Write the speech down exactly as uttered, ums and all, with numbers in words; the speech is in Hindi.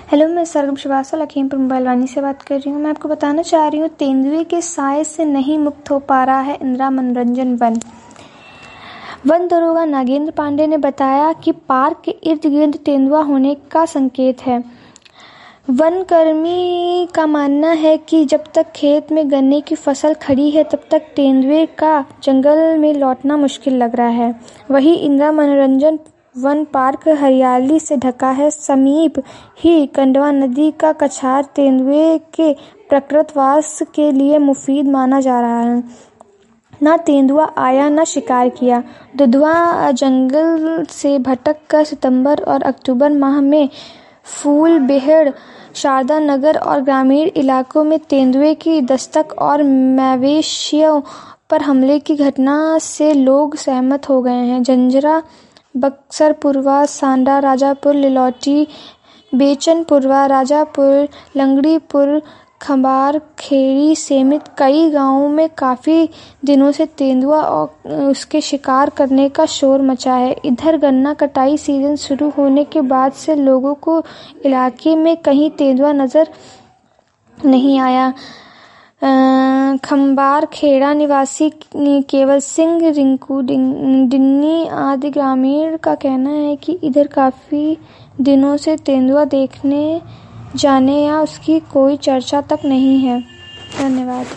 हेलो, मैं सरगम श्रीवास्तव लखीमपुर मोबाइल वानी से बात कर रही हूँ। मैं आपको बताना चाह रही हूँ, तेंदुए के साए से नहीं मुक्त हो पा रहा है इंदिरा मनोरंजन वन। वन दरोगा नागेंद्र पांडे ने बताया कि पार्क के इर्द गिर्द तेंदुआ होने का संकेत है। वन कर्मी का मानना है कि जब तक खेत में गन्ने की फसल खड़ी है तब तक तेंदुए का जंगल में लौटना मुश्किल लग रहा है। वहीं इंदिरा मनोरंजन वन पार्क हरियाली से ढका है। समीप ही कंडवा नदी का कछार तेंदुए के प्रकृतवास के लिए मुफीद माना जा रहा है। न तेंदुआ आया न शिकार किया। दुधवा जंगल से भटक कर सितंबर और अक्टूबर माह में फूल बेहड़, शारदा नगर और ग्रामीण इलाकों में तेंदुए की दस्तक और मवेशियों पर हमले की घटना से लोग सहमत हो गए हैं। जंजरा, बक्सरपुरवा, सांडा, राजापुर, लिलौटी, बेचनपुरवा, राजापुर, लंगड़ीपुर, खंबार खेड़ी समेत कई गांवों में काफी दिनों से तेंदुआ और उसके शिकार करने का शोर मचा है। इधर गन्ना कटाई सीजन शुरू होने के बाद से लोगों को इलाके में कहीं तेंदुआ नजर नहीं आया। खंबार खेड़ा निवासी केवल सिंह, रिंकू डिन्नी आदि ग्रामीण का कहना है कि इधर काफी दिनों से तेंदुआ देखने जाने या उसकी कोई चर्चा तक नहीं है। धन्यवाद।